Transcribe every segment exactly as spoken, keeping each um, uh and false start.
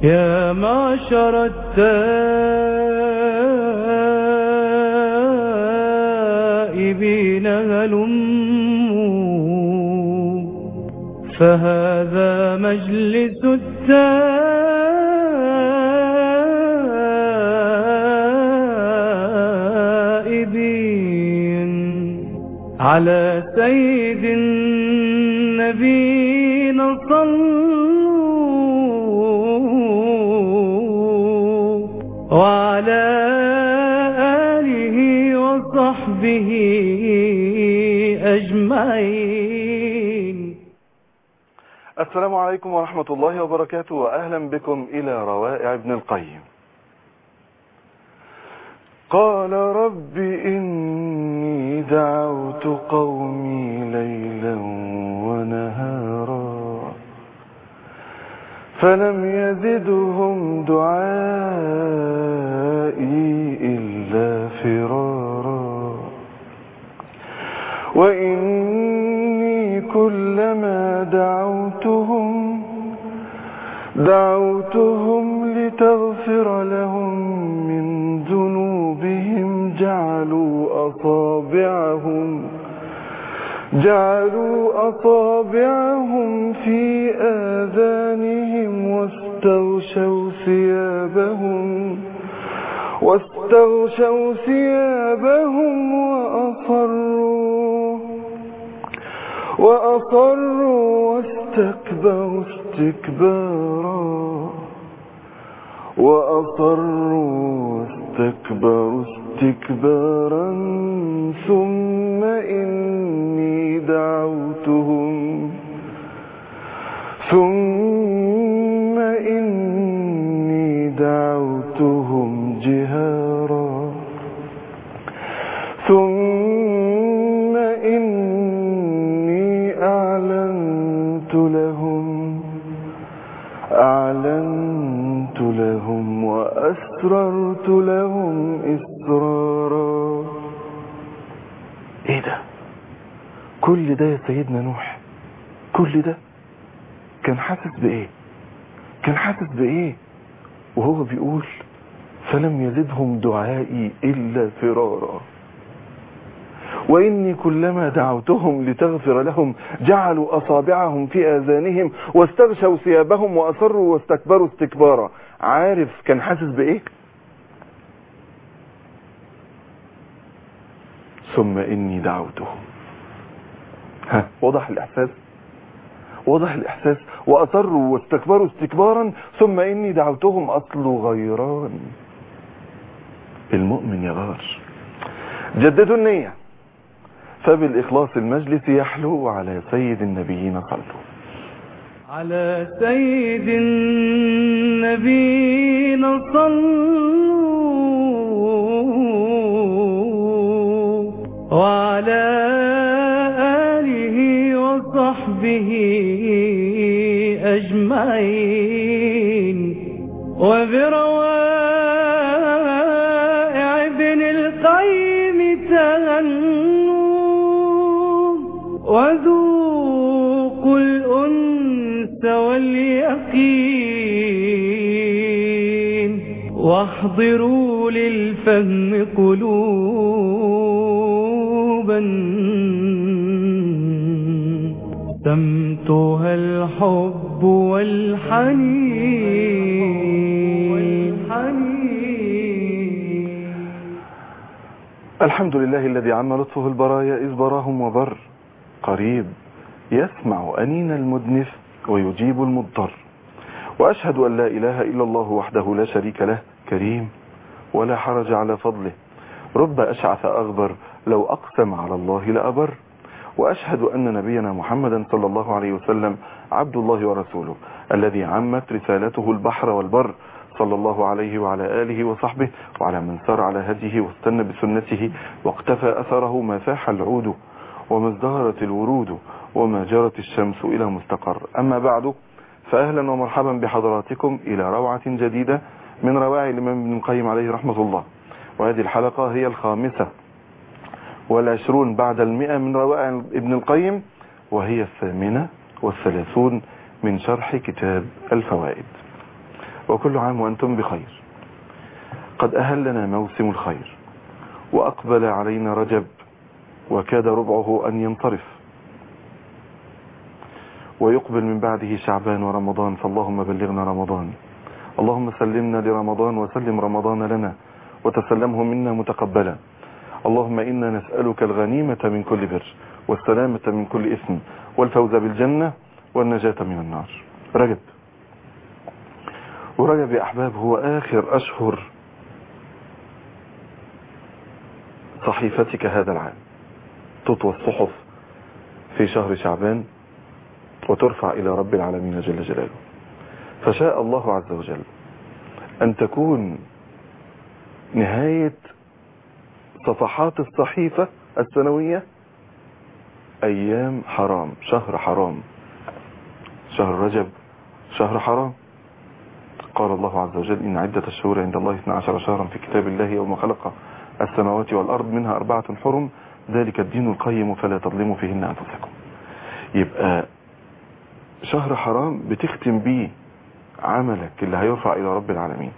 يا معشر التائبين هلموا فهذا مجلس التائبين على سيد النبينا صلوا وعلى آله وصحبه أجمعين. السلام عليكم ورحمة الله وبركاته، وأهلا بكم إلى روائع ابن القيم. قال رب إني دعوت قومي ليلا ونهارا فلم يزدهم دعائي إلا فرارا وإني كلما دعوتهم دعوتهم لتغفر لهم من ذنوبهم جعلوا أصابعهم جعلوا أصابعهم في آذانهم واستغشوا ثيابهم واستغشوا ثيابهم وأصروا وأصروا واستكبروا استكبارا وأصروا واستكبروا استكبارا ثم إني دعوتهم ثم إني دعوتهم جهارا ثم إني أعلنت لهم أعلنت لهم وأسررت لهم إسرارا. إيه ده؟ كل ده يا سيدنا نوح، كل ده كان حاسس بإيه؟ كان حاسس بإيه وهو بيقول فلم يزدهم دعائي إلا فرارا وإني كلما دعوتهم لتغفر لهم جعلوا أصابعهم في آذانهم واستغشوا ثيابهم وأصروا واستكبروا استكبارا. عارف كان حاسس بإيه؟ ثم إني دعوتهم. ها، وضح الإحساس؟ وضح الإحساس. وأصروا واستكبروا استكبارا ثم إني دعوتهم. أصل غيران. المؤمن يغار. جددوا النية فبالإخلاص المجلس يحلو على سيد النبيين صلوا. على سيد النبيين صلوا وعلى آله وصحبه أجمعين. وبروائع ابن القيم تهنوا وذوقوا الأنس واليقين واحضروا للفهم قلوبا سمتها الحب والحنين. الحمد لله الذي عم لطفه البرايا إذ براهم وبر، قريب يسمع أنين المدنف ويجيب المضطر. وأشهد أن لا إله إلا الله وحده لا شريك له، كريم ولا حرج على فضله، رب أشعث أغبر لو أقسم على الله لأبر. وأشهد أن نبينا محمدا صلى الله عليه وسلم عبد الله ورسوله الذي عمت رسالته البحر والبر، صلى الله عليه وعلى آله وصحبه وعلى من سار على هديه واستنى بسنته واقتفى أثره ما فاح العود وما ازدهرت الورود وما جرت الشمس إلى مستقر. أما بعد، فأهلا ومرحبا بحضراتكم إلى روعة جديدة من رواعي الإمام ابن القيم عليه رحمة الله. وهذه الحلقة هي الخامسة والعشرون بعد المئة من روائع ابن القيم، وهي الثامنة والثلاثون من شرح كتاب الفوائد. وكل عام وأنتم بخير. قد أهلنا موسم الخير وأقبل علينا رجب وكاد ربعه أن ينصرف ويقبل من بعده شعبان ورمضان، فاللهم بلغنا رمضان. اللهم سلمنا لرمضان وسلم رمضان لنا وتسلمه منا متقبلا. اللهم إنا نسألك الغنيمة من كل بر والسلامة من كل إثم والفوز بالجنة والنجاة من النار. رجب، ورجب يا أحباب هو آخر أشهر صحيفتك هذا العام. تطوى الصحف في شهر شعبان وترفع إلى رب العالمين جل جلاله. فشاء الله عز وجل أن تكون نهاية صفحات الصحيفة السنوية أيام حرام، شهر حرام، شهر رجب شهر حرام. قال الله عز وجل إن عدة الشهور عند الله اثنا عشر شهرا في كتاب الله يوم خلق السماوات والأرض منها أربعة حرم ذلك الدين القيم فلا تظلموا فيهن أنفسكم. يبقى شهر حرام بتختم بيه عملك اللي هيرفع إلى رب العالمين،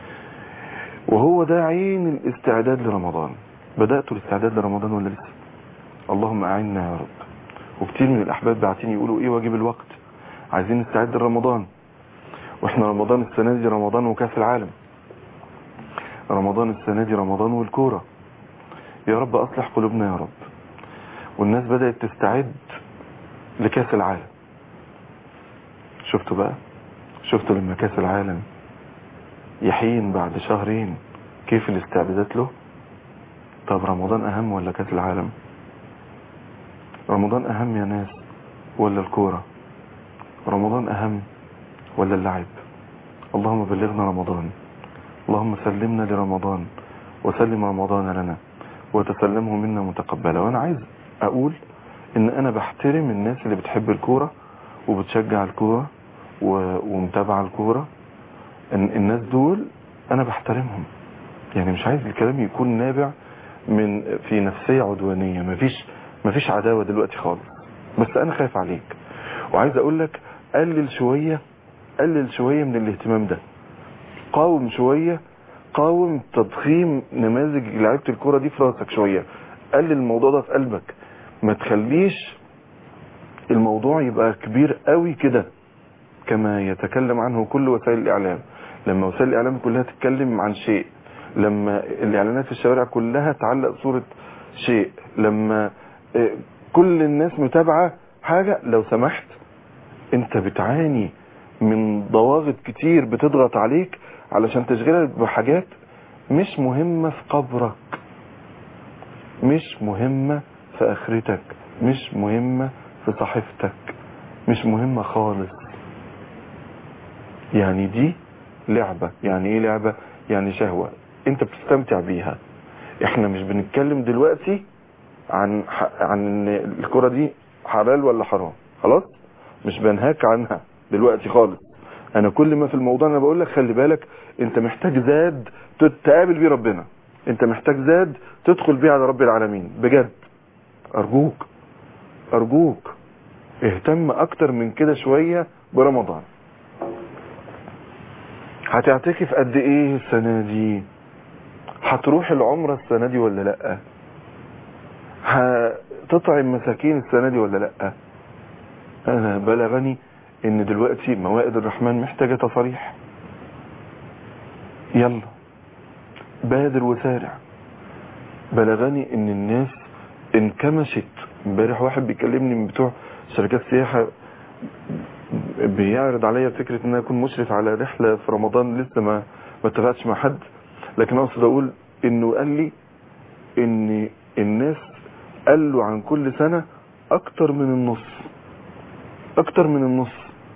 وهو ده عين الاستعداد لرمضان. بدأت الاستعداد لرمضان ولا لسه؟ اللهم أعنا يا رب. وكتير من الأحباب بعتين يقولوا إيه واجب الوقت، عايزين نستعد لرمضان، وإحنا رمضان السنة دي رمضان وكاس العالم، رمضان السنة دي رمضان والكورة. يا رب أصلح قلوبنا يا رب. والناس بدأت تستعد لكاس العالم. شفتوا بقى، شفتوا لما كاس العالم يحين بعد شهرين كيف الاستعدادات له؟ طب رمضان أهم ولا كاس العالم؟ رمضان أهم يا ناس ولا الكورة؟ رمضان أهم ولا اللعب؟ اللهم بلغنا رمضان. اللهم سلمنا لرمضان وسلم رمضان لنا وتسلمه منا متقبلا. وانا عايز اقول ان انا بحترم الناس اللي بتحب الكورة وبتشجع الكورة ومتابعة الكورة. الناس دول انا بحترمهم، يعني مش عايز الكلام يكون نابع من في نفسية عدوانية. مفيش مفيش عداوة دلوقتي خالص، بس انا خايف عليك وعايز اقول لك قلل شوية قلل شوية من الاهتمام ده. قاوم شوية، قاوم تضخيم نماذج لعيبة الكرة دي في راسك شوية. قلل الموضوع ده في قلبك، ما تخليش الموضوع يبقى كبير قوي كده كما يتكلم عنه كل وسائل الإعلام. لما وسائل الإعلام كلها تتكلم عن شيء، لما الإعلانات في الشوارع كلها تعلق صورة شيء، لما كل الناس متابعة حاجة، لو سمحت انت بتعاني من ضواغط كتير بتضغط عليك علشان تشغلك بحاجات مش مهمة في قبرك، مش مهمة في آخرتك، مش مهمة في صحيفتك، مش مهمة خالص. يعني دي لعبة. يعني ايه لعبة؟ يعني شهوة انت بتستمتع بيها. احنا مش بنتكلم دلوقتي عن عن الكرة دي حلال ولا حرام، خلاص مش بنهاك عنها دلوقتي خالص. انا كل ما في الموضوع انا بقول لك خلي بالك، انت محتاج زاد تتقابل بيه ربنا، انت محتاج زاد تدخل بيه على رب العالمين بجد. ارجوك ارجوك اهتم اكتر من كده شوية برمضان. هتعتكف قد ايه السنة دي؟ هتروح العمرة السنة دي ولا لا؟ هتطعم مساكين السنة دي ولا لا؟ انا بلغني ان دلوقتي موائد الرحمن محتاجة تصاريح. يلا بادر وسارع. بلغني ان الناس انكمشت. امبارح واحد بيكلمني من بتوع شركات سياحة بيعرض عليا فكرة ان انا اكون مشرف على رحلة في رمضان. لسه ما ما اتفقتش مع حد، لكن اقصد اقول انه قال لي ان الناس قالوا عن كل سنة اكتر من النص، اكتر من النص.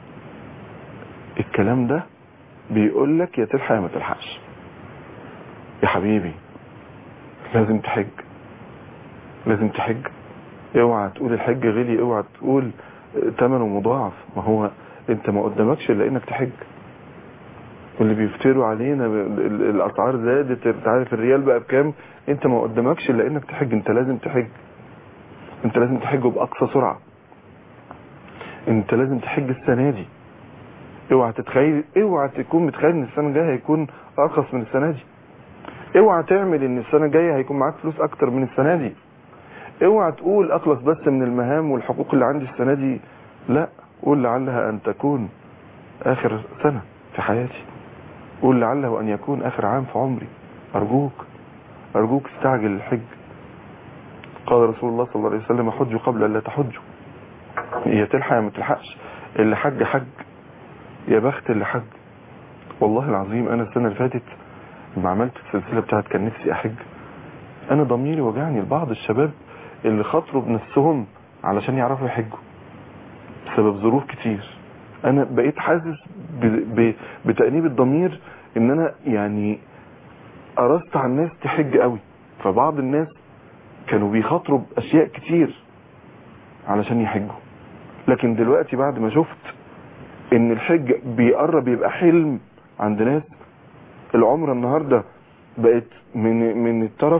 الكلام ده بيقول لك يا تلحق يا ما تلحقش. يا حبيبي لازم تحج، لازم تحج. اوعى تقول الحج غلي، اوعى تقول ثمنه مضاعف. ما هو انت ما قدامكش الا انك تحج. واللي بيفتروا علينا الاسعار زادت، انت عارف الريال بقى بكام، انت ما قدامكش الا انك تحج. انت لازم تحج، انت لازم تحج باقصى سرعة. انت لازم تحج السنة دي. اوعى تتخيل، اوعى تكون متخيل ان السنه الجايه هيكون ارخص من السنه دي. اوعى تعمل ان السنه الجايه هيكون معاك فلوس اكتر من السنه دي. اوعى تقول اخلص بس من المهام والحقوق اللي عندي السنه دي. لا، قول لعلها ان تكون اخر سنه في حياتي. قول لعله ان يكون اخر عام في عمري. ارجوك ارجوك استعجل الحج. قال رسول الله صلى الله عليه وسلم: حجوا قبل ان لا تحجوا. هي تلحق يا ما تلحقش، اللي حج حج، يا بخت اللي حج. والله العظيم انا السنه اللي فاتت لما عملت السلسله بتاعت كان نفسي احج، انا ضميري وجعني لبعض الشباب اللي خاطروا بنفسهم علشان يعرفوا يحجوا بسبب ظروف كتير. انا بقيت حاسس ب... ب... بتأنيب الضمير ان انا يعني قرصت على الناس تحج قوي. فبعض الناس كانوا بيخاطروا باشياء كتير علشان يحجوا، لكن دلوقتي بعد ما شفت ان الحج بيقرب يبقى حلم عند ناس، العمره النهارده بقت من من الطرف،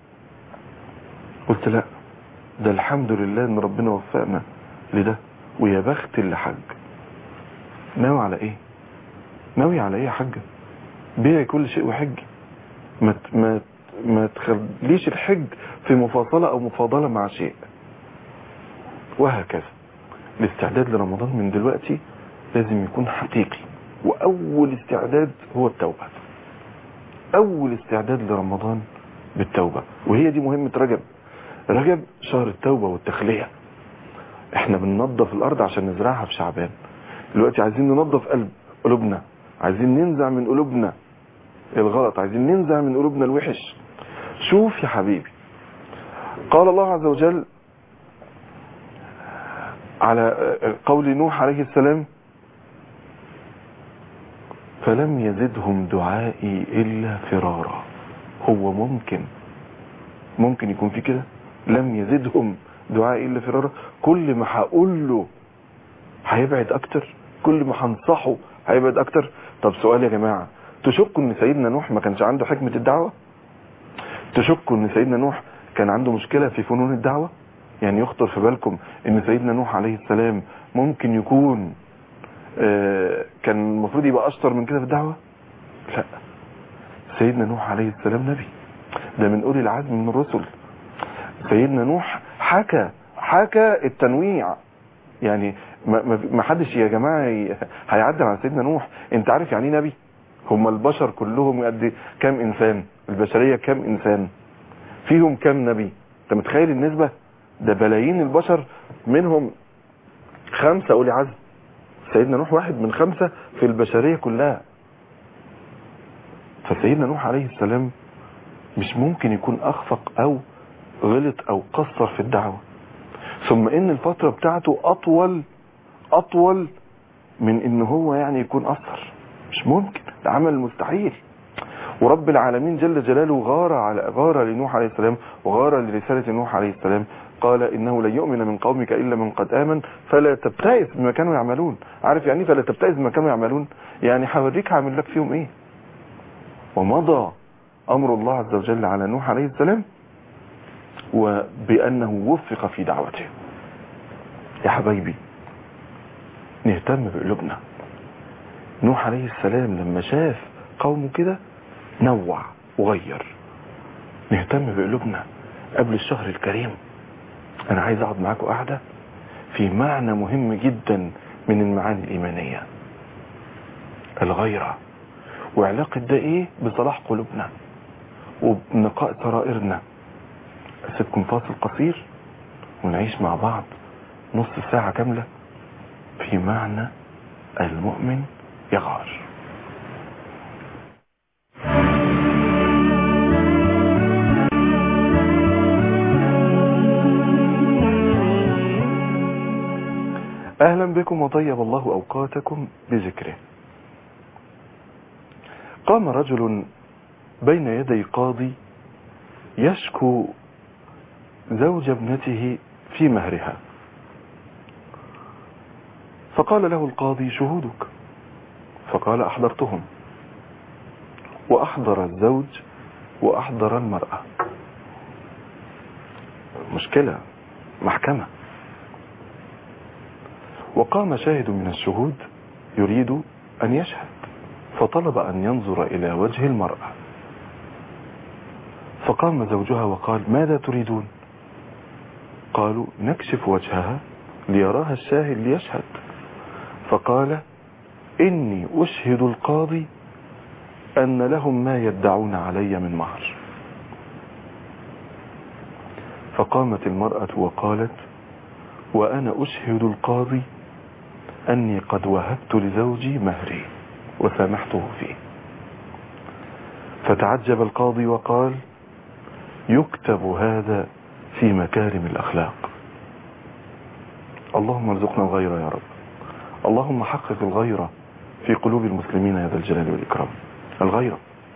قلت لا، ده الحمد لله ان ربنا وفقنا لده، ويا بخت اللي حج. ناوي على ايه؟ ناوي على ايه يا حاجه؟ بيع كل شيء وحج. ما ما ما تخليش الحج في مفاصله او مفاضله مع شيء. وهكذا الاستعداد لرمضان من دلوقتي لازم يكون حقيقي، واول استعداد هو التوبه. اول استعداد لرمضان بالتوبه، وهي دي مهمه رجب. رجب شهر التوبه والتخليه. احنا بننظف الارض عشان نزرعها في شعبان. دلوقتي عايزين ننظف قلب قلوبنا، عايزين ننزع من قلوبنا الغلط، عايزين ننزع من قلوبنا الوحش. شوف يا حبيبي، قال الله عز وجل على قول نوح عليه السلام: فلم يزدهم دعائي إلا فرارا. هو ممكن ممكن يكون في كده؟ لم يزدهم دعائي إلا فرارا. كل ما هقول له هيبعد أكتر، كل ما هنصحه هيبعد أكتر. طب سؤال يا جماعة، تشكوا ان سيدنا نوح ما كانش عنده حكمة الدعوة؟ تشكوا ان سيدنا نوح كان عنده مشكلة في فنون الدعوة؟ يعني يخطر في بالكم ان سيدنا نوح عليه السلام ممكن يكون آه كان المفروض يبقى اشطر من كده في الدعوة؟ لا، سيدنا نوح عليه السلام نبي، ده من اولي العزم من الرسل. سيدنا نوح حكى حكى التنويع. يعني ما, ما حدش يا جماعة هيعدل على سيدنا نوح. انت عارف يعني نبي؟ هم البشر كلهم قد كام انسان؟ البشرية كام انسان؟ فيهم كام نبي؟ انت متخيل النسبة؟ ده بلايين البشر، منهم خمسة اولي عزم. سيدنا نوح واحد من خمسة في البشرية كلها. فسيدنا نوح عليه السلام مش ممكن يكون اخفق او غلط او قصر في الدعوة. ثم ان الفترة بتاعته اطول اطول من ان هو يعني يكون اثر. مش ممكن، ده عمل مستحيل. ورب العالمين جل جلاله غار على غار لنوح عليه السلام وغار لرسالة نوح عليه السلام. قال انه لن يؤمن من قومك الا من قد امن فلا تبتئس بما كانوا يعملون. عارف يعني فلا تبتئس بما كانوا يعملون؟ يعني هوريك هعمل لك فيهم ايه. ومضى امر الله عز وجل على نوح عليه السلام وبانه وفق في دعوته. يا حبايبي نهتم بقلوبنا. نوح عليه السلام لما شاف قومه كده نوع وغير. نهتم بقلوبنا قبل الشهر الكريم. انا عايز اقعد معاكم قاعده في معنى مهم جدا من المعاني الايمانيه، الغيره، وعلاقه ده ايه بصلاح قلوبنا وبنقاء سرائرنا. اسيبكم فاصل قصير ونعيش مع بعض نص ساعه كامله في معنى المؤمن يغار. اهلا بكم وطيب الله اوقاتكم بذكره. قام رجل بين يدي قاضي يشكو زوج ابنته في مهرها، فقال له القاضي: شهودك؟ فقال: احضرتهم. واحضر الزوج واحضر المرأة. مشكلة، محكمة. وقام شاهد من الشهود يريد أن يشهد، فطلب أن ينظر إلى وجه المرأة، فقام زوجها وقال ماذا تريدون؟ قالوا نكشف وجهها ليراها الشاهد ليشهد. فقال إني أشهد القاضي أن لهم ما يدعون علي من مهر. فقامت المرأة وقالت وأنا أشهد القاضي أني قد وهبت لزوجي مهري وسامحته فيه. فتعجب القاضي وقال يكتب هذا في مكارم الأخلاق. اللهم ارزقنا الغيرة يا رب، اللهم حقق الغيرة في قلوب المسلمين يا ذا الجلال والإكرام. الغيرة،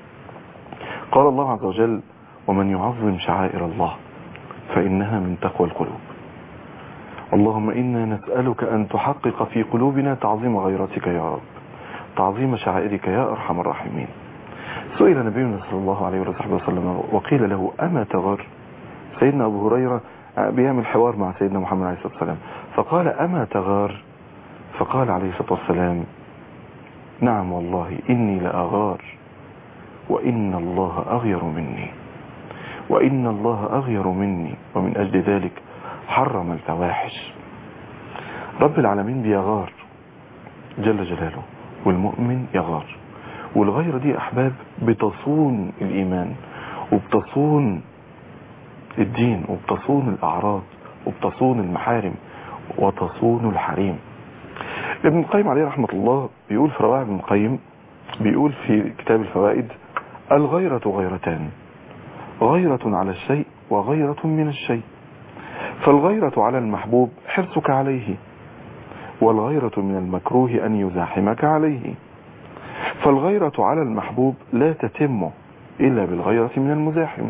قال الله عز وجل ومن يعظم شعائر الله فإنها من تقوى القلوب. اللهم إنا نسألك أن تحقق في قلوبنا تعظيم غيرتك يا رب، تعظيم شعائرك يا أرحم الراحمين. سئل نبينا صلى الله عليه وسلم وقيل له أما تغار؟ سيدنا أبو هريرة بيعمل حوار مع سيدنا محمد عليه الصلاة والسلام، فقال أما تغار؟ فقال عليه الصلاة والسلام نعم والله إني لأغار وإن الله أغير مني، وإن الله أغير مني ومن أجل ذلك حرم الفواحش. رب العالمين بيغار جل جلاله، والمؤمن يغار. والغيرة دي أحباب بتصون الإيمان وبتصون الدين وبتصون الأعراض وبتصون المحارم وتصون الحريم. ابن القيم عليه رحمة الله بيقول في روائع ابن القيم، بيقول في كتاب الفوائد الغيرة غيرتان، غيرة على الشيء وغيرة من الشيء. فالغيرة على المحبوب حرصك عليه، والغيرة من المكروه أن يزاحمك عليه. فالغيرة على المحبوب لا تتم إلا بالغيرة من المزاحم،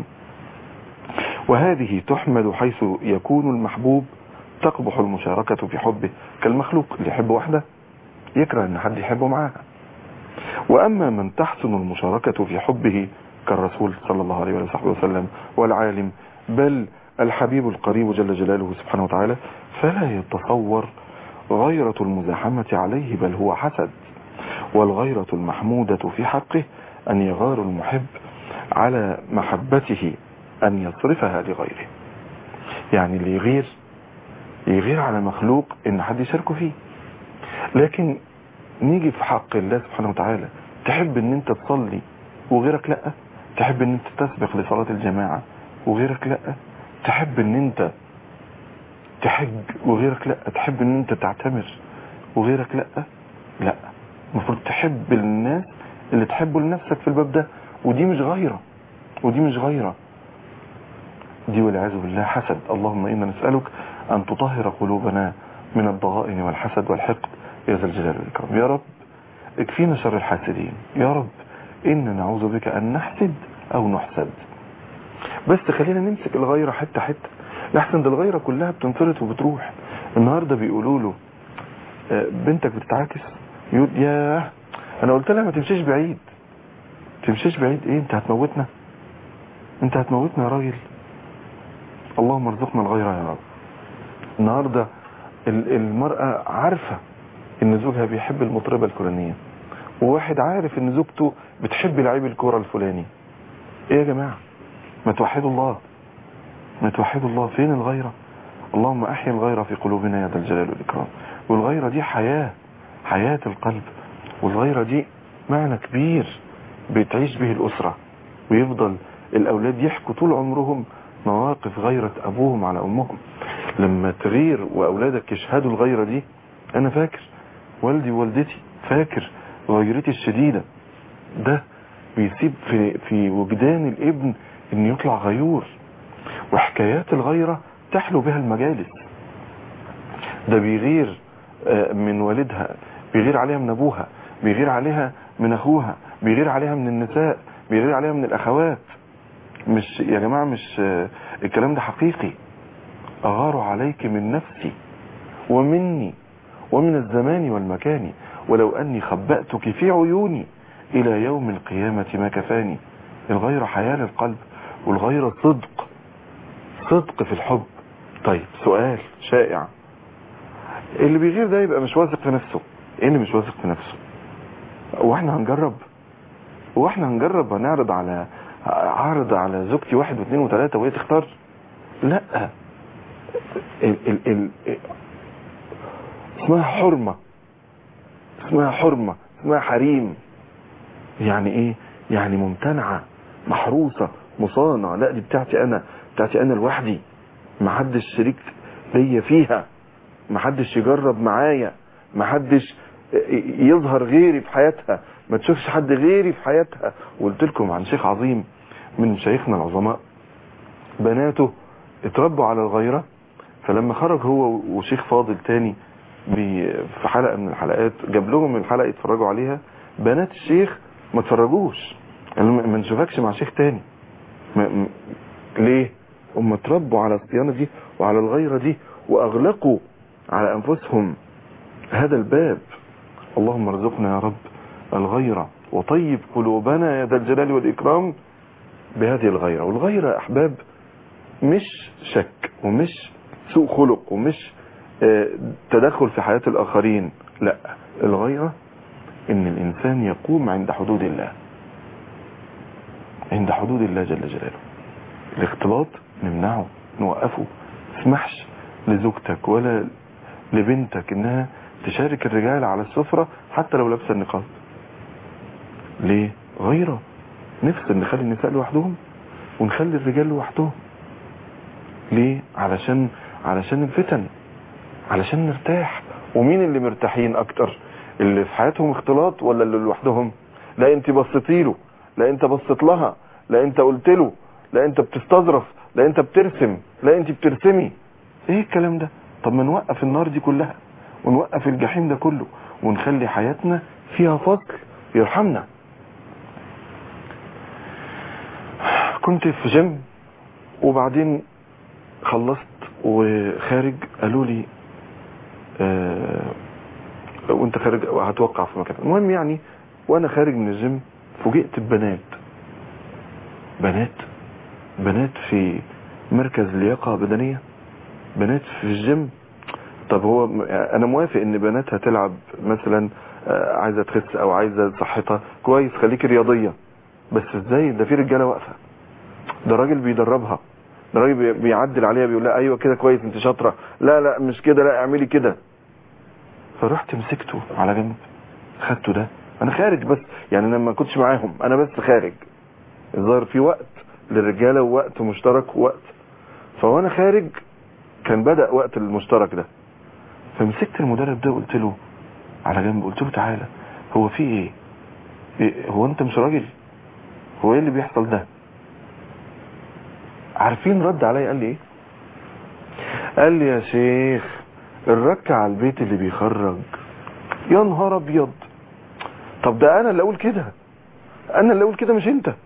وهذه تحمد حيث يكون المحبوب تقبح المشاركة في حبه، كالمخلوق اللي يحب واحدة يكره أن حد يحبه معاها. وأما من تحسن المشاركة في حبه كالرسول صلى الله عليه وسلم والعالم بل الحبيب القريب جل جلاله سبحانه وتعالى، فلا يتصور غيرة المزاحمة عليه، بل هو حسد. والغيرة المحمودة في حقه أن يغار المحب على محبته أن يصرفها لغيره. يعني اللي يغير يغير على مخلوق إن حد يشاركه فيه. لكن نيجي في حق الله سبحانه وتعالى، تحب ان انت تصلي وغيرك لا، تحب ان انت تسبق لصلاة الجماعة وغيرك لا، تحب ان انت تحج وغيرك لا، تحب ان انت تعتمر وغيرك لا. لا، المفروض تحب الناس اللي تحبه لنفسك في الباب ده، ودي مش غيرة، ودي مش غيرة، دي والعياذ بالله حسد. اللهم إنا نسألك أن تطهر قلوبنا من الضغائن والحسد والحقد يا ذا الجلال والإكرام. يا رب اكفينا شر الحاسدين، يا رب إنا نعوذ بك أن نحسد أو نحسد. بس خلينا نمسك الغيرة حتة حتة، لحسن ده الغيرة كلها بتنفرط وبتروح. النهاردة بيقولوا له بنتك بتتعاكس، يقول ياه أنا قلت لها ما تمشيش بعيد. تمشيش بعيد إيه؟ أنت هتموتنا، أنت هتموتنا يا راجل. اللهم ارزقنا الغيرة يا رب. النهاردة المرأة عارفة ان زوجها بيحب المطربة الفلانية، وواحد عارف ان زوجته بتحب لعيب الكورة الفلاني. ايه يا جماعة؟ ما توحدوا الله، ما توحدوا الله. فين الغيرة؟ اللهم احيي الغيرة في قلوبنا يا ذا الجلال والإكرام. والغيرة دي حياة، حياة القلب. والغيرة دي معنى كبير بتعيش به الأسرة، ويفضل الأولاد يحكوا طول عمرهم مواقف غيرة أبوهم على أمهم. لما تغير وأولادك يشهدوا الغيرة دي، أنا فاكر والدي ووالدتي، فاكر غيرتي الشديدة، ده بيسيب في, في وجدان الابن إن يطلع غيور. وحكايات الغيرة تحلو بها المجالس. ده بيغير من والدها، بيغير عليها من أبوها، بيغير عليها من أخوها، بيغير عليها من النساء، بيغير عليها من الأخوات. مش يا جماعة، مش الكلام ده حقيقي. أغار عليك من نفسي ومني ومن الزمان والمكان، ولو أني خبأتك في عيوني إلى يوم القيامة ما كفاني. الغيرة حياة للقلب، والغيرة صدق، صدق في الحب. طيب سؤال شائع، اللي بيغير ده يبقى مش واثق في نفسه، ايه اللي مش واثق في نفسه؟ واحنا هنجرب واحنا هنجرب هنعرض على عرض على زوجتي واحد واثنين وثلاثة وهي تختار؟ لا، ال ال ال اسمها حرمة، اسمها حرمة، اسمها حريم. يعني ايه؟ يعني ممتنعة، محروسة، مصانة. لا، دي بتاعتي انا، بتاعتي انا لوحدي، محدش شريك ليا فيها، محدش يجرب معايا، محدش يظهر غيري في حياتها، ما تشوفش حد غيري في حياتها. وقلت لكم عن شيخ عظيم من مشايخنا العظماء، بناته اتربوا على الغيرة، فلما خرج هو وشيخ فاضل تاني في حلقة من الحلقات جاب لهم الحلقة يتفرجوا عليها، بنات الشيخ ما تفرجوش، ما نشوفكش مع شيخ تاني. ما ليه؟ هم اتربوا على الصيانة دي وعلى الغيرة دي، واغلقوا على انفسهم هذا الباب. اللهم ارزقنا يا رب الغيرة، وطيب قلوبنا يا ذا الجلال والإكرام بهذه الغيرة. والغيرة أحباب مش شك ومش سوء خلق ومش تدخل في حياة الآخرين، لا، الغيرة إن الإنسان يقوم عند حدود الله، عند حدود الله جل جلاله. الاختلاط نمنعه، نوقفه. تسمحش لزوجتك ولا لبنتك إنها تشارك الرجال على السفرة حتى لو لابسه النقاب. ليه؟ غيرة، نفس نخلي النساء لوحدهم ونخلي الرجال لوحدهم. ليه؟ علشان علشان الفتن، علشان نرتاح. ومين اللي مرتاحين اكتر؟ اللي في حياتهم اختلاط ولا اللي لوحدهم؟ لا انت بصيتي له، لا انت بصيت لها، لا انت قلت له، لا انت بتستظرف، لا انت بترسم، لا انت بترسمي. ايه الكلام ده؟ طب ما نوقف النار دي كلها ونوقف الجحيم ده كله ونخلي حياتنا فيها فصل يرحمنا. كنت في جيم وبعدين خلصت وخارج قالوا لي اه وانت خارج هتوقع في مكان. المهم يعني وانا خارج من الجيم فوجئت ببنات بنات بنات في مركز لياقة بدنية، بنات في الجيم. طب هو انا موافق ان بنات هتلعب مثلا عايزة تخس او عايزة صحتها كويس، خليكي رياضية، بس ازاي ده في رجالة واقفة، ده راجل بيدربها، ده راجل بيعدل عليها بيقول لها ايوه كده كويس انت شاطرة، لا لا مش كده، لا اعملي كده. فرحت مسكته على جنب خدته، ده انا خارج بس يعني انا ما كنتش معاهم، انا بس خارج، الظاهر في وقت للرجالة ووقت مشترك ووقت، فوانا خارج كان بدأ وقت المشترك ده. فمسكت المدرب ده وقلت له على جنب، قلت له تعالى، هو في ايه, إيه هو انت مش راجل؟ هو ايه اللي بيحصل ده؟ عارفين رد عليا قال لي ايه؟ قال لي يا شيخ الركع على البيت اللي بيخرج. يا نهار ابيض، طب ده انا اللي اقول كده، انا اللي اقول كده مش انت،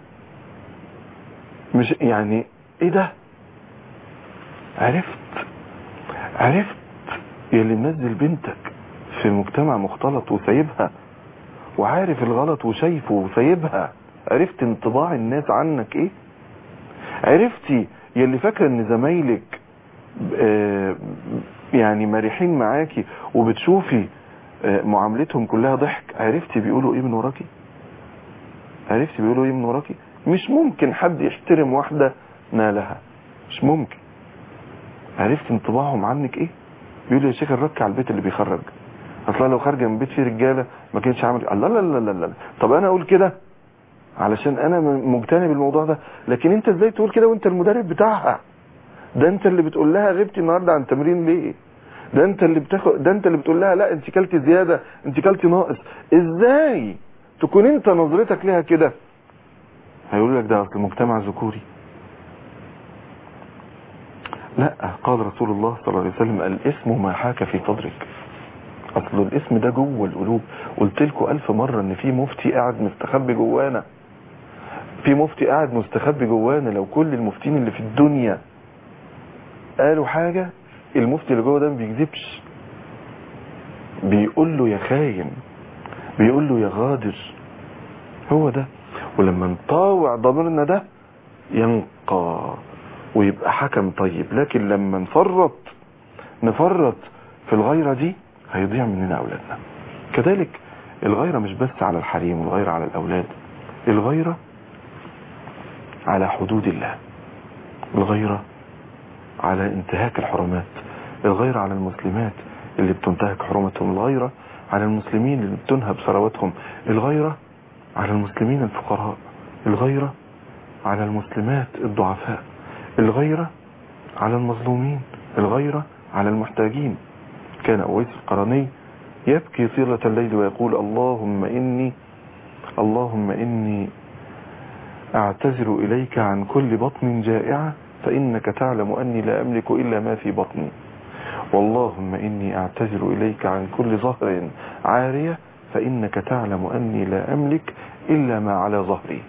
مش يعني ايه ده؟ عرفت عرفت يلي منزل بنتك في مجتمع مختلط وسايبها، وعارف الغلط وشايفه وسايبها. عرفت انطباع الناس عنك ايه؟ عرفتي يلي فاكره ان زمايلك آه يعني مريحين معاكي وبتشوفي آه معاملتهم كلها ضحك؟ عرفتي بيقولوا ايه من وراكي؟ عرفتي بيقولوا ايه من وراكي؟ مش ممكن حد يحترم واحدة نالها، مش ممكن. عرفت انطباعهم عنك ايه؟ بيقولوا يا شيخ الرك على البيت اللي بيخرج، اصلا لو خارجه من بيت فيه رجاله ما كانش عامل. الله لا لا لا لا، طب انا اقول كده علشان انا مجتنب بالموضوع ده، لكن انت ازاي تقول كده وانت المدرب بتاعها؟ ده انت اللي بتقول لها غبتي النهارده عن تمرين ليه؟ ده انت اللي بتاخد، ده انت اللي بتقول لها لا انت كلتي زياده، انت كلتي ناقص. ازاي تكون انت نظرتك ليها كده؟ هيقول لك ده اصل مجتمع ذكوري. لا، قال رسول الله صلى الله عليه وسلم الاسم ما حاك في صدرك. اصل الاسم ده جوه القلوب. قلت لكم الف مره ان في مفتي قاعد مستخبي جوانا، في مفتي قاعد مستخبي جوانا. لو كل المفتين اللي في الدنيا قالوا حاجه، المفتي اللي جوه ده ما بيكذبش، بيقول له يا خاين، بيقول له يا غادر. هو ده. ولما نطاوع ضميرنا ده ينقى ويبقى حكم طيب، لكن لما نفرط نفرط في الغيرة دي هيضيع مننا أولادنا. كذلك الغيرة مش بس على الحريم، والغيرة على الأولاد، الغيرة على حدود الله، الغيرة على انتهاك الحرمات، الغيرة على المسلمات اللي بتنتهك حرمتهم، الغيرة على المسلمين اللي بتنهب ثروتهم، الغيرة على المسلمين الفقراء، الغيرة على المسلمات الضعفاء، الغيرة على المظلومين، الغيرة على المحتاجين. كان أويس القرني يبكي طيلة الليل ويقول اللهم إني اللهم إني أعتذر إليك عن كل بطن جائعة فإنك تعلم أني لا أملك إلا ما في بطني، واللهم إني أعتذر إليك عن كل ظهر عارية فإنك تعلم أني لا أملك إلا ما على ظهري.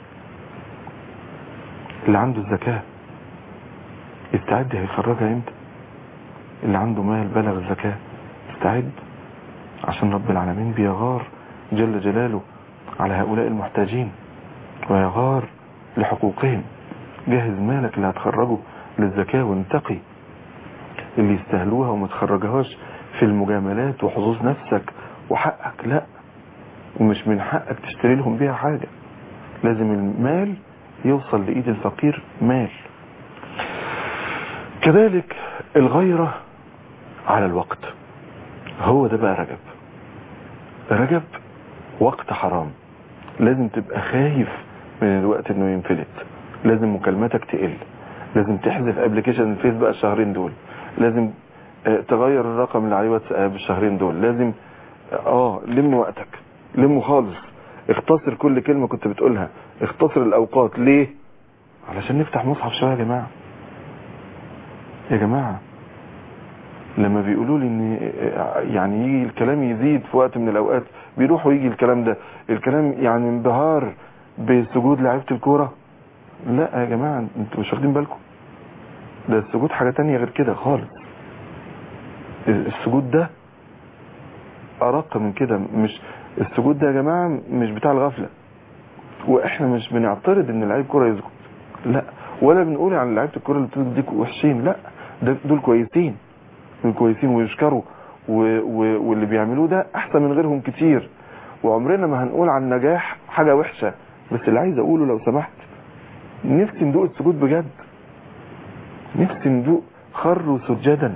اللي عنده الزكاة استعد هيخرجها امتى؟ اللي عنده مال بلغ الزكاة استعد، عشان رب العالمين بيغار جل جلاله على هؤلاء المحتاجين ويغار لحقوقهم. جهز مالك اللي هتخرجه للزكاة وانتقي اللي يستهلوها وما تخرجهاش في المجاملات وحظوظ نفسك وحقك، لا، ومش من حقك تشتري لهم بيها حاجة. لازم المال يوصل لإيد الفقير مال. كذلك الغيرة على الوقت، هو ده بقى رجب. رجب وقت حرام، لازم تبقى خايف من الوقت انه ينفلت، لازم مكالماتك تقل، لازم تحذف ابلكيشن الفيس بقى الشهرين دول، لازم اه تغير الرقم اللي عليه واتساب الشهرين دول، لازم اه لم وقتك، لمه خالص، اختصر كل كلمة كنت بتقولها، اختصر الاوقات. ليه؟ علشان نفتح مصحف شوية يا جماعة. يا جماعة لما بيقولوا لي ان يعني يجي الكلام يزيد في وقت من الاوقات بيروح ويجي الكلام ده، الكلام يعني انبهار بسجود لعيبه الكوره، لا يا جماعه انتوا مش واخدين بالكم، ده السجود حاجه تانية غير كده خالص. السجود ده ارق من كده، مش السجود ده يا جماعه مش بتاع الغفله، واحنا مش بنعترض ان لعيب كوره يسجد، لا، ولا بنقول عن لعيبه الكوره اللي بتسجد دي وحشين، لا، ده دول كويسين، دول كويسين ويشكروا، و... و... واللي بيعملوه ده احسن من غيرهم كتير، وعمرنا ما هنقول عن نجاح حاجه وحشه. بس اللي عايز اقوله لو سمحت، نفسي ندوق السجود بجد، نفسي ندوق خروا سجدا.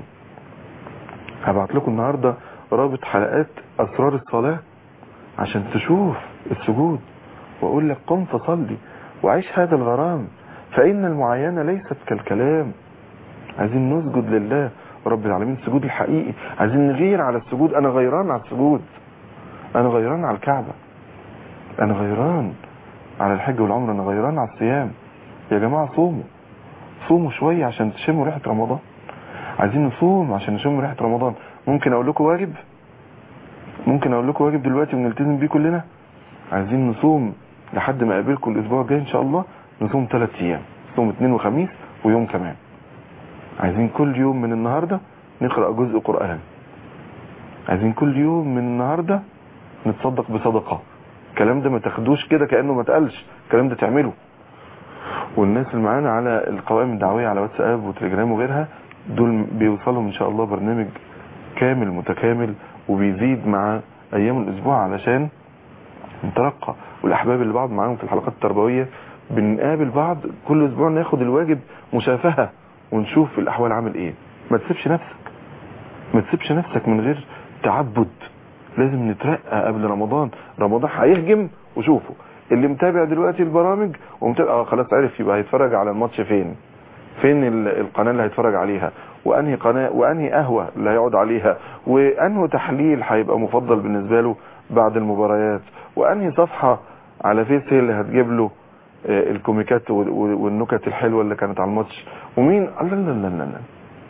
هبعت لكم النهارده رابط حلقات اسرار الصلاه عشان تشوف السجود، واقول لك قم فصلي وعيش هذا الغرام، فان المعاينه ليست كالكلام. عايزين نسجد لله رب العالمين السجود الحقيقي، عايزين نغير على السجود. انا غيران على السجود، انا غيران على الكعبه، انا غيران على الحج والعمره، انا غيران على الصيام. يا جماعه صوموا، صوموا شويه عشان تشموا ريحه رمضان. عايزين نصوم عشان نشم ريحه رمضان. ممكن اقول لكم واجب، ممكن اقول لكم واجب دلوقتي ونلتزم بيه كلنا. عايزين نصوم لحد ما اقابلكم الاسبوع الجاي ان شاء الله، نصوم ثلاث ايام، نصوم اثنين وخميس ويوم كمان. عايزين كل يوم من النهارده نقرا جزء قران، عايزين كل يوم من النهارده نتصدق بصدقه. الكلام ده ما تاخدوش كده كانه ما اتقالش، الكلام ده تعمله. والناس اللي معانا على القوائم الدعويه على واتساب وتليجرام وغيرها، دول بيوصلهم ان شاء الله برنامج كامل متكامل وبيزيد مع ايام الاسبوع علشان نترقى. والاحباب اللي بعض معاهم في الحلقات التربويه بنقابل بعض كل اسبوع ناخد الواجب مشافهه ونشوف الاحوال عامل ايه. ما تسيبش نفسك، ما تسيبش نفسك من غير تعبد. لازم نترقى قبل رمضان. رمضان هيهجم، وشوفوا اللي متابع دلوقتي البرامج ومتابع اه خلاص عرف يبقى هيتفرج على الماتش فين، فين القناه اللي هيتفرج عليها، وانهي قناه وانهي قهوه اللي هيقعد عليها، وانه تحليل هيبقى مفضل بالنسبه له بعد المباريات، وانهي صفحه على فيس هي اللي هتجيب له الكوميكات والنكت الحلوه اللي كانت على الماتش، ومين لا لا لا لا لا.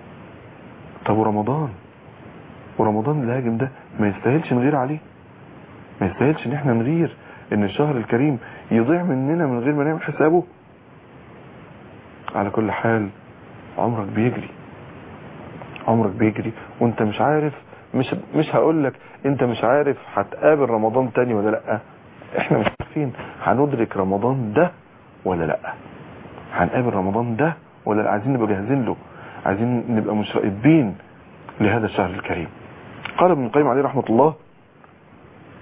طب ورمضان، ورمضان الهاجم ده ما يستاهلش نغير عليه، ما يستاهلش ان احنا نغير ان الشهر الكريم يضيع مننا من غير ما نعمل حسابه. على كل حال عمرك بيجري، عمرك بيجري وانت مش عارف، مش مش هقول لك انت مش عارف هتقابل رمضان تاني ولا لا، احنا مش عارفين هندرك رمضان ده ولا لا، هنقابل رمضان ده ولا لا. عايزين نبقى جاهزين له، عايزين نبقى مشرقين لهذا الشهر الكريم. قال ابن القيم عليه رحمة الله: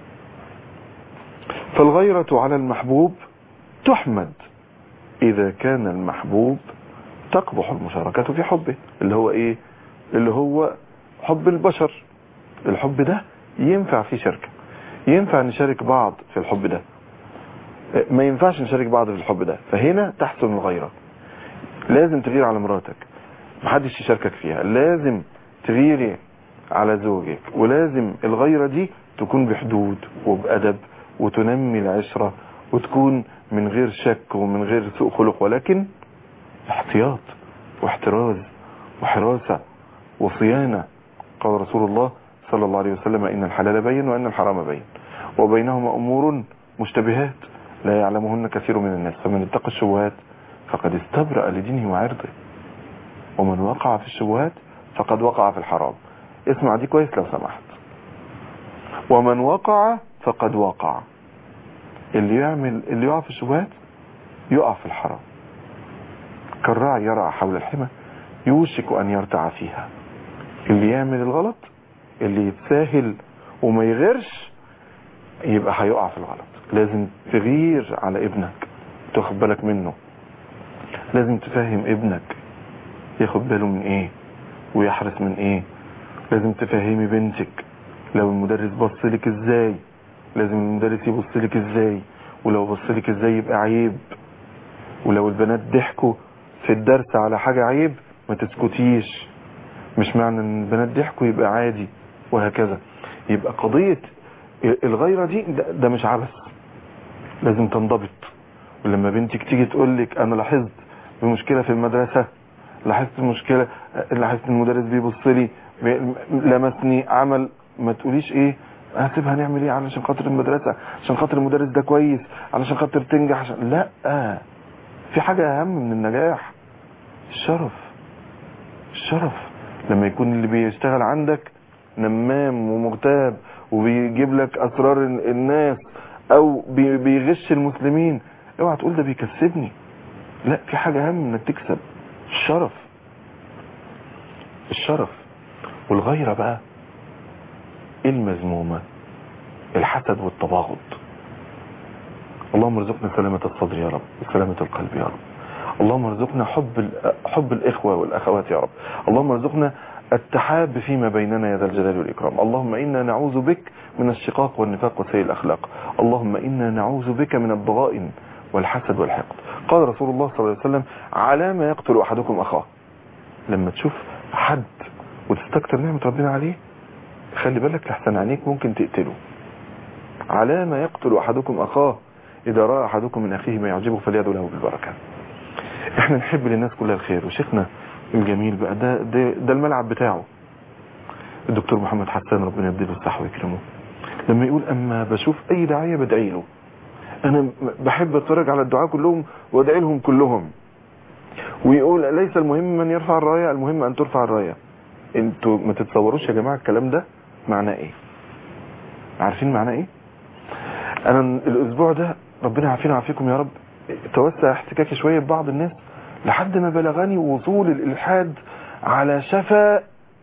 فالغيرة على المحبوب تحمد إذا كان المحبوب تقبح المشاركة في حبه، اللي هو إيه؟ اللي هو حب البشر. الحب ده ينفع فيه شركة، ينفع نشارك بعض في الحب ده، ما ينفعش نشارك بعض في الحب ده. فهنا تحسن الغيرة. لازم تغير على مراتك، محدش يشاركك فيها. لازم تغيري على زوجك، ولازم الغيرة دي تكون بحدود وبأدب، وتنمي العشرة، وتكون من غير شك ومن غير سوء خلق، ولكن احتياط واحتراز وحراسة وصيانة. قال رسول الله صلى الله عليه وسلم: إن الحلال بين وإن الحرام بين وبينهما أمور مشتبهات لا يعلمهن كثير من الناس، فمن اتقى الشبهات فقد استبرأ لدينه وعرضه، ومن وقع في الشبهات فقد وقع في الحرام. اسمع دي كويس لو سمحت. ومن وقع فقد وقع. اللي يعمل اللي يقع في الشبهات يقع في الحرام. كالراعي يرعى حول الحمى يوشك أن يرتع فيها. اللي يعمل الغلط، اللي يتساهل وما يغيرش، يبقى هيقع في الغلط. لازم تغير على ابنك، تاخد بالك منه. لازم تفهم ابنك ياخد باله من ايه ويحرص من ايه. لازم تفهمي بنتك لو المدرس بص لك ازاي لازم المدرس يبص لك ازاي، ولو بص لك ازاي يبقى عيب. ولو البنات ضحكوا في الدرس على حاجة عيب ما تسكتيش، مش معنى ان البنات ضحكوا يبقى عادي، وهكذا. يبقى قضية الغيرة دي ده, ده مش عبث، لازم تنضبط. ولما بنتك تيجي تقول لك انا لاحظت بمشكلة في المدرسة، لاحظت مشكلة، لاحظت المدرس بيبص لي، لمسني، عمل، ما تقوليش ايه هسيبها نعمل ايه علشان خاطر المدرسة، عشان خاطر المدرس ده كويس، علشان خاطر تنجح، عشان لا، في حاجة اهم من النجاح. الشرف. الشرف لما يكون اللي بيشتغل عندك نمام ومغتاب وبيجيب لك اسرار الناس او بيغش المسلمين، اوعى تقول ده بيكسبني. لا، في حاجة اهم انك تكسب. الشرف. الشرف. والغيرة بقى المذمومة، الحسد والتباغض. اللهم ارزقنا سلامة الصدر يا رب، وسلامة القلب يا رب. اللهم ارزقنا حب حب الإخوة والأخوات يا رب. اللهم ارزقنا التحاب فيما بيننا يا ذا الجلال والإكرام. اللهم إنا نعوذ بك من الشقاق والنفاق وسيء الأخلاق. اللهم إنا نعوذ بك من الضغائن والحسد والحقد. قال رسول الله صلى الله عليه وسلم: على ما يقتل أحدكم أخاه. لما تشوف حد وتستكتر نعمة ربنا عليه، خلي بالك لحسن عينيك ممكن تقتله. على ما يقتل أحدكم أخاه إذا رأى أحدكم من أخيه ما يعجبه فليدعو له بالبركة. احنا نحب للناس كلها الخير. وشيخنا الجميل بقى ده, ده, ده الملعب بتاعه الدكتور محمد حسان، ربنا يبدله الصحة ويكرمه، لما يقول اما بشوف اي داعية بدعي له. انا بحب اتفرج على الدعاء كلهم وادعي لهم كلهم. ويقول ليس المهم من يرفع الراية، المهم ان ترفع الراية. انتوا ما تتصوروش يا جماعة الكلام ده معناه ايه. عارفين معناه ايه؟ انا الاسبوع ده ربنا يعافينا ويعافيكم يا رب توسع احتكاكي شوية ببعض الناس لحد ما بلغني وصول الالحاد على شفا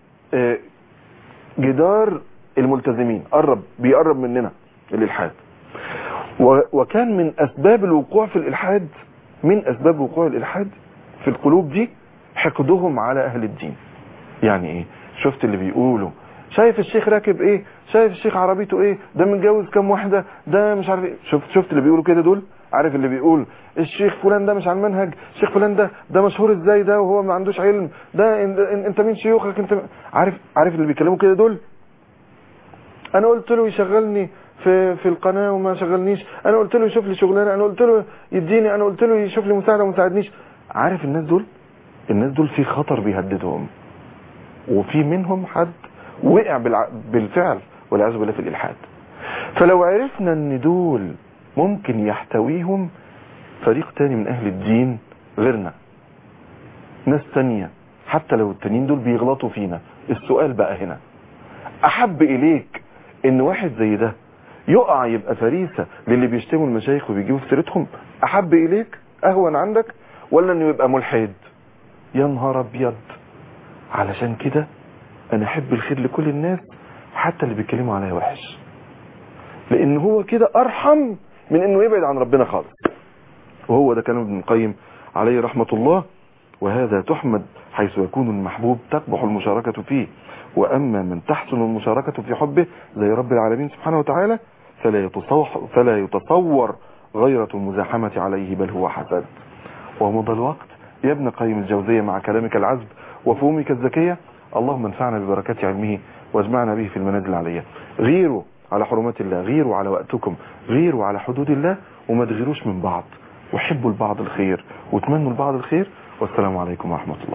جدار الملتزمين. قرب بيقرب مننا الالحاد. وكان من اسباب الوقوع في الالحاد من اسباب وقوع الالحاد في القلوب دي حقدهم على اهل الدين. يعني ايه؟ شفت اللي بيقولوا شايف الشيخ راكب ايه، شايف الشيخ عربيته ايه، ده متجوز كام واحده، ده مش عارف ايه. شفت شفت اللي بيقولوا كده دول؟ عارف اللي بيقول الشيخ فلان ده مش على المنهج، الشيخ فلان ده ده مشهور ازاي ده وهو ما عندوش علم، ده انت مين شيوخك انت؟ عارف عارف اللي بيكلموا كده دول؟ انا قلت له يشغلني في في القناه وما شغلنيش، انا قلت له يشوف لي شغلانه، انا قلت له يديني، انا قلت له يشوف لي مساعده وما ساعدنيش. عارف الناس دول؟ الناس دول في خطر بيهددهم، وفي منهم حد وقع بالفعل والعياذ بالله في الالحاد. فلو عرفنا ان دول ممكن يحتويهم فريق تاني من اهل الدين غيرنا، ناس تانية، حتى لو التانيين دول بيغلطوا فينا، السؤال بقى هنا: احب اليك ان واحد زي ده يقع يبقى فريسة للي بيشتموا المشايخ وبيجيبوا في سيرتهم؟ احب اليك اهون عندك ولا انه يبقى ملحد؟ يا نهار ابيض. علشان كده انا احب الخير لكل الناس حتى اللي بيتكلموا عليا وحش، لان هو كده ارحم من انه يبعد عن ربنا خالص. وهو ده كلام ابن القيم عليه رحمة الله. وهذا تحمد حيث يكون المحبوب تقبح المشاركة فيه، وأما من تحسن المشاركة في حبه زي رب العالمين سبحانه وتعالى فلا يتصور, فلا يتصور غيرة المزاحمة عليه، بل هو حسد. ومضى الوقت يا ابن قيم الجوزية مع كلامك العذب وفهومك الذكية. اللهم انفعنا ببركات علمه واجمعنا به في المنازل العليا. غيروا على حرمات الله، غيروا على وقتكم، غيروا على حدود الله، وما تغيروش من بعض، وحبوا البعض الخير وتمنوا البعض الخير. والسلام عليكم ورحمة الله.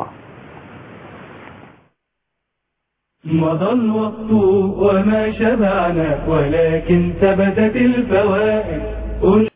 مضى الوقت وما شبعنا ولكن ثبتت الفوائد.